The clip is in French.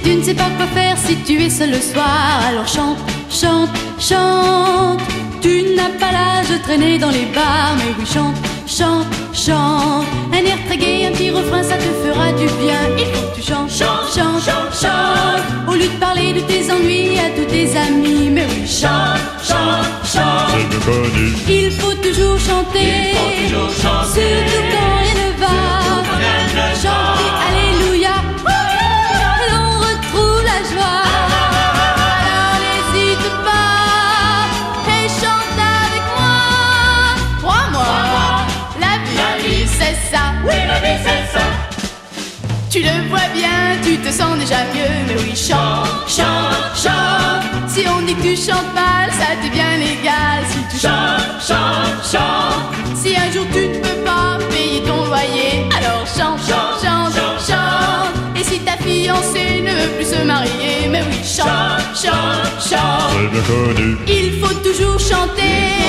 tu ne sais pas quoi faire si tu es seul le soir, alors chante, chante, chante. Tu n'as pas l'âge de traîner dans les bars, mais oui, chante, chante, chante. Un air très gai, un petit refrain, ça te fera du bien. Il faut que tu chantes, chante, chante, chante, chante. Au lieu de parler de tes ennuis à tous tes amis, mais oui, chante, chante, chante. C'est bien connu. Il faut toujours chanter, surtout quand rien ne va. Chanter Alléluia, l'on retrouve la joie. Alors n'hésite pas et chante avec moi. Crois-moi, la vie c'est ça. Oui, la vie c'est ça. Tu le vois bien, tu te sens déjà mieux. Mais oui, chante, chante, chante. Si on dit que tu chantes mal, ça t'est bien égal. Si tu chantes, chante, chante. Si un jour tu ne peux pas payer ton loyer, alors chante, chante, chante, chante. Et si ta fiancée ne veut plus se marier, mais oui, chante, chante, chante. C'est bien connu. Il faut toujours chanter,